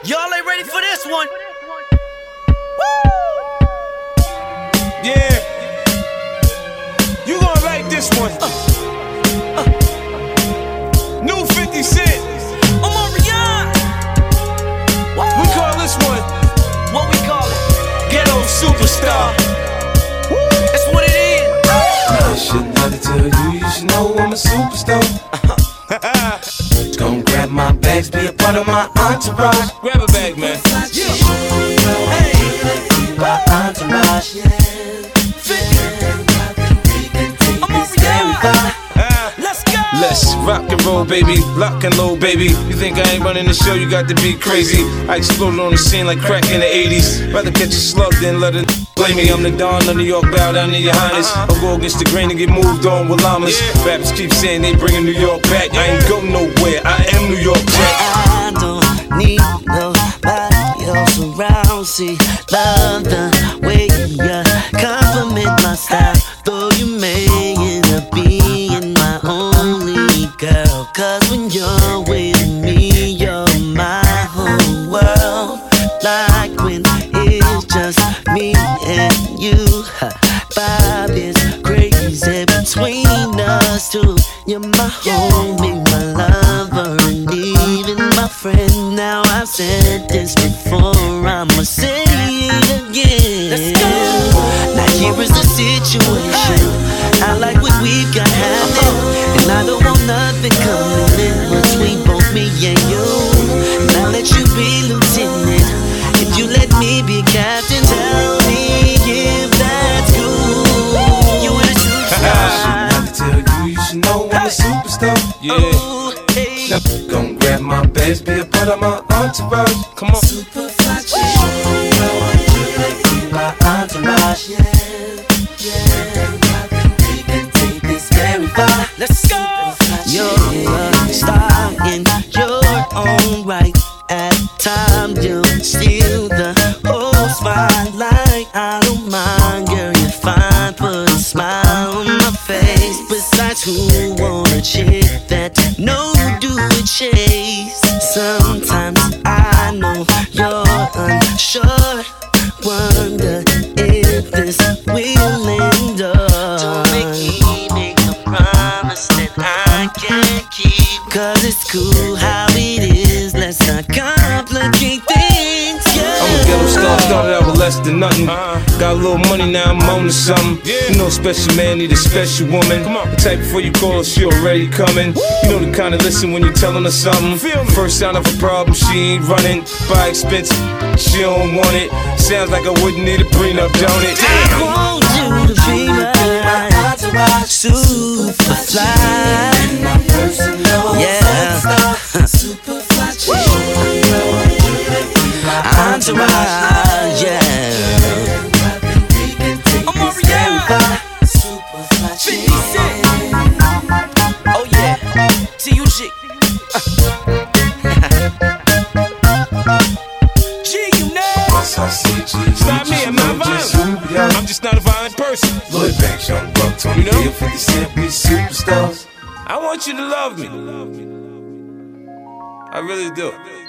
Y'all ain't ready for this one. Yeah, you gonna like this one. New 50 Cent. Omarion. We call this one What we call it? Ghetto Superstar. That's what it is. I shouldn't have to tell you, you should know I'm a superstar. Gonna grab my bags, be a part of my entourage. Grab a bag, man. My entourage, Let's go. Let's rock and roll, baby. Lock and load, baby. You think I ain't running the show? You got to be crazy. I exploded on the scene like crack in the 80s. Rather catch a slug than let it blame me. I'm the Don of New York, bow down to your highness. I'll go against the grain and get moved on with llamas. Rappers keep saying they bringing New York back. I ain't go nowhere. I am New York Jack. I don't need nobody else around. See, love the way you compliment my style. Though you may end up being my only girl. Cause when you're with me, you're my whole world. Like when it's just me and you. Vibe is crazy between us two. You're my homie, my lover, and even my friend. Now I've said this before, I'ma say it again. Let's go. Now here is the situation. I like what we've got happening, and I don't want nothing coming in between both me and you. Now let you be lieutenant, if you let me be captain. Tell me if that's cool. You in a superstar. I shouldn't have to tell you, you should know I'm a superstar. Yeah, Oh, hey. Now, gonna grab my bags, be a part of my entourage. come on. Super fly chick. My entourage, we can take this very far. Let's go. You're a star in your own right. At times you steal the whole spotlight. I don't mind, girl, you're fine. Put a smile on my face. Besides, who want a chick that no do a chase? Sometimes I know you're unsure. Wonder if this will end up. Don't make me make a promise that I can't keep. Cause it's cool how it is, let's not complicate things, yeah. I'm a ghetto star, started out with less than nothing. Got a little money, now I'm on to something. You know, special man need a special woman. The type before you call her, she already coming. You know the kind of listen when you telling her something. First sign of a problem, she ain't running. Buy expensive, she don't want it. Sounds like I wouldn't need a prenup, don't it? I want you to be my super fly. Yeah, super fly chick. Entourage, yeah. Omarion. 50 Cent. Oh yeah. T.U.G. G, you know. It's not me, I'm not violent. I'm just not a violent person. Lloyd Banks, Young Buck, Tony You know? Hill, 50 Cent, we superstars. I want you to love me. I really do.